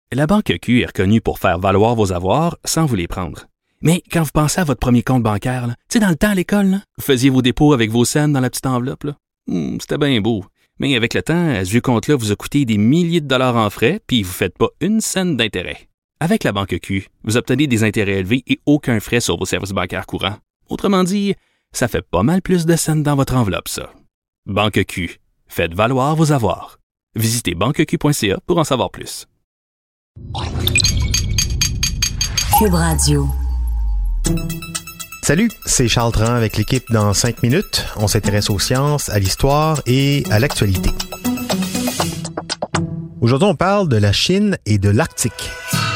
La Banque Q est reconnue pour faire valoir vos avoirs sans vous les prendre. Mais quand vous pensez à votre premier compte bancaire, tu sais, dans le temps à l'école, là, vous faisiez vos dépôts avec vos scènes dans la petite enveloppe. Là. C'était bien beau. Mais avec le temps, ce vieux compte-là vous a coûté des milliers de dollars en frais, puis vous ne faites pas une scène d'intérêt. Avec la Banque Q, vous obtenez des intérêts élevés et aucun frais sur vos services bancaires courants. Autrement dit, ça fait pas mal plus de scènes dans votre enveloppe, ça. Banque Q. Faites valoir vos avoirs. Visitez banqueq.ca pour en savoir plus. Cube Radio. Salut, c'est Charles Tran avec l'équipe dans 5 minutes. On s'intéresse aux sciences, à l'histoire et à l'actualité. Aujourd'hui, on parle de la Chine et de l'Arctique.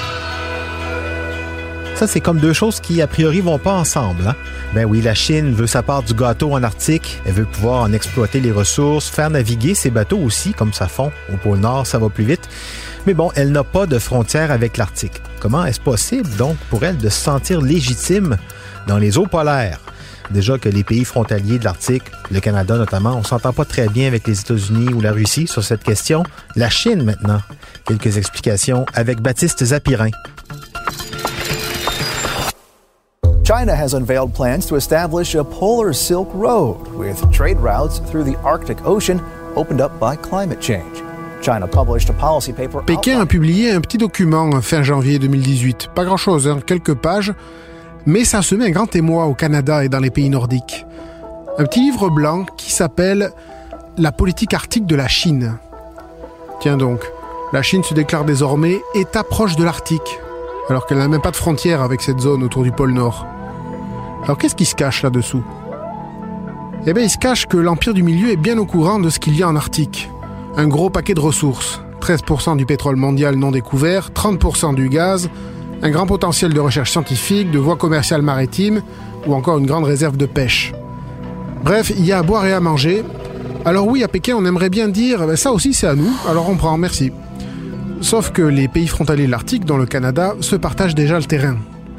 Ça, c'est comme deux choses qui, a priori, vont pas ensemble. Hein? Ben oui, la Chine veut sa part du gâteau en Arctique. Elle veut pouvoir en exploiter les ressources, faire naviguer ses bateaux aussi, comme ça fond. Au pôle Nord, ça va plus vite. Mais bon, elle n'a pas de frontière avec l'Arctique. Comment est-ce possible, donc, pour elle de se sentir légitime dans les eaux polaires? Déjà que les pays frontaliers de l'Arctique, le Canada notamment, on s'entend pas très bien avec les États-Unis ou la Russie sur cette question. La Chine, maintenant. Quelques explications avec Baptiste Zapirin. China has unveiled plans to establish a polar Silk Road with trade routes through the Arctic Ocean opened up by climate change. China published a policy paper. Pékin a publié un petit document fin janvier 2018. Pas grand-chose, quelques pages, mais ça a semé un grand émoi au Canada et dans les pays nordiques. Un petit livre blanc qui s'appelle « La politique arctique de la Chine ». Tiens donc, la Chine se déclare désormais État proche de l'Arctique, alors qu'elle n'a même pas de frontière avec cette zone autour du pôle Nord. Alors qu'est-ce qui se cache là-dessous ? Eh bien, il se cache que l'Empire du Milieu est bien au courant de ce qu'il y a en Arctique. Un gros paquet de ressources, 13% du pétrole mondial non découvert, 30% du gaz, un grand potentiel de recherche scientifique, de voies commerciales maritimes, ou encore une grande réserve de pêche. Bref, il y a à boire et à manger. Alors oui, à Pékin, on aimerait bien dire « ça aussi c'est à nous, alors on prend, merci ». Sauf que les pays frontaliers de l'Arctique, dont le Canada, se partagent déjà le terrain.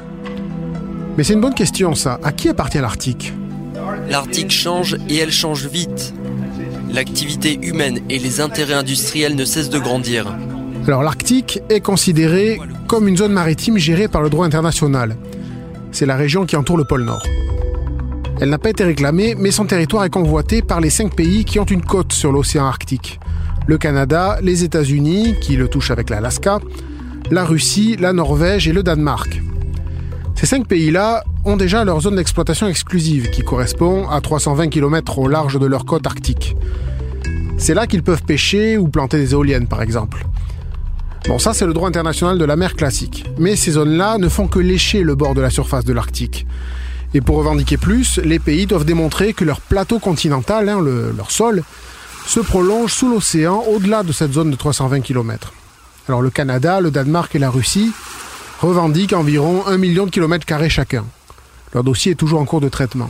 Mais c'est une bonne question, ça. À qui appartient l'Arctique ? L'Arctique change et elle change vite. L'activité humaine et les intérêts industriels ne cessent de grandir. Alors l'Arctique est considéré comme une zone maritime gérée par le droit international. C'est la région qui entoure le pôle Nord. Elle n'a pas été réclamée, mais son territoire est convoité par les 5 pays qui ont une côte sur l'océan Arctique. Le Canada, les États-Unis, qui le touchent avec l'Alaska, la Russie, la Norvège et le Danemark. Ces 5 pays-là ont déjà leur zone d'exploitation exclusive, qui correspond à 320 km au large de leur côte arctique. C'est là qu'ils peuvent pêcher ou planter des éoliennes, par exemple. Bon, ça c'est le droit international de la mer classique. Mais ces zones-là ne font que lécher le bord de la surface de l'Arctique. Et pour revendiquer plus, les pays doivent démontrer que leur plateau continental, leur sol, se prolonge sous l'océan au-delà de cette zone de 320 km. Alors le Canada, le Danemark et la Russie revendiquent environ 1 million de kilomètres carrés chacun. Leur dossier est toujours en cours de traitement.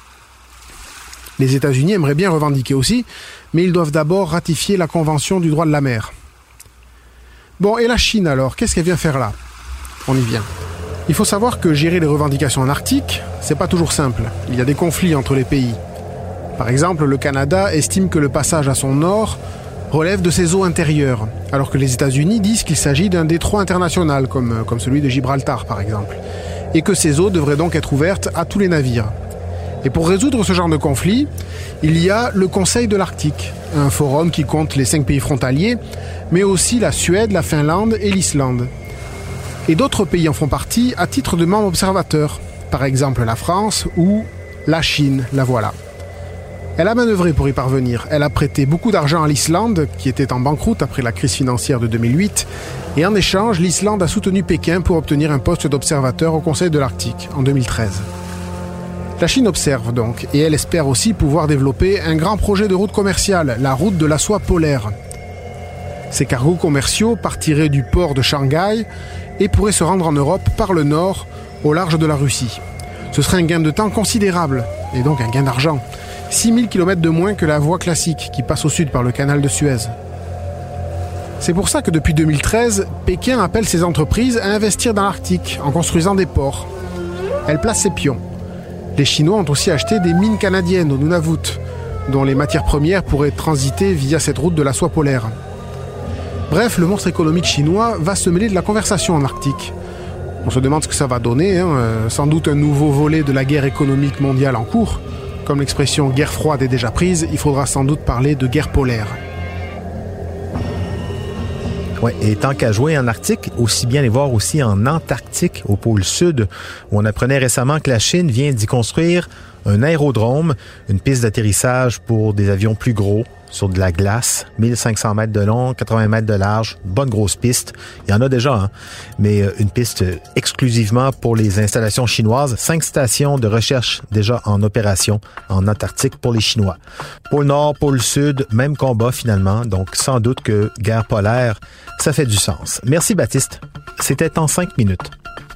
Les États-Unis aimeraient bien revendiquer aussi, mais ils doivent d'abord ratifier la Convention du droit de la mer. Bon, et la Chine alors, qu'est-ce qu'elle vient faire là ? On y vient. Il faut savoir que gérer les revendications en Arctique, c'est pas toujours simple. Il y a des conflits entre les pays. Par exemple, le Canada estime que le passage à son nord relève de ses eaux intérieures, alors que les États-Unis disent qu'il s'agit d'un détroit international, comme celui de Gibraltar par exemple, et que ces eaux devraient donc être ouvertes à tous les navires. Et pour résoudre ce genre de conflit, il y a le Conseil de l'Arctique, un forum qui compte les 5 pays frontaliers, mais aussi la Suède, la Finlande et l'Islande. Et d'autres pays en font partie à titre de membres observateurs, par exemple la France ou la Chine, la voilà. Elle a manœuvré pour y parvenir. Elle a prêté beaucoup d'argent à l'Islande, qui était en banqueroute après la crise financière de 2008, et en échange, l'Islande a soutenu Pékin pour obtenir un poste d'observateur au Conseil de l'Arctique en 2013. La Chine observe donc, et elle espère aussi pouvoir développer un grand projet de route commerciale, la route de la soie polaire. Ces cargos commerciaux partiraient du port de Shanghai et pourraient se rendre en Europe par le nord, au large de la Russie. Ce serait un gain de temps considérable, et donc un gain d'argent. 6000 km de moins que la voie classique qui passe au sud par le canal de Suez. C'est pour ça que depuis 2013, Pékin appelle ses entreprises à investir dans l'Arctique en construisant des ports. Elle place ses pions. Les Chinois ont aussi acheté des mines canadiennes au Nunavut, dont les matières premières pourraient transiter via cette route de la soie polaire. Bref, le monstre économique chinois va se mêler de la conversation en Arctique. On se demande ce que ça va donner, sans doute un nouveau volet de la guerre économique mondiale en cours. Comme l'expression « guerre froide » est déjà prise, il faudra sans doute parler de guerre polaire. Ouais, et tant qu'à jouer en Arctique, aussi bien les voir aussi en Antarctique, au pôle sud, où on apprenait récemment que la Chine vient d'y construire un aérodrome, une piste d'atterrissage pour des avions plus gros, sur de la glace, 1500 mètres de long, 80 mètres de large, bonne grosse piste. Il y en a déjà, mais une piste exclusivement pour les installations chinoises. 5 stations de recherche déjà en opération en Antarctique pour les Chinois. Pôle Nord, pôle Sud, même combat finalement. Donc sans doute que guerre polaire, ça fait du sens. Merci Baptiste. C'était en 5 minutes.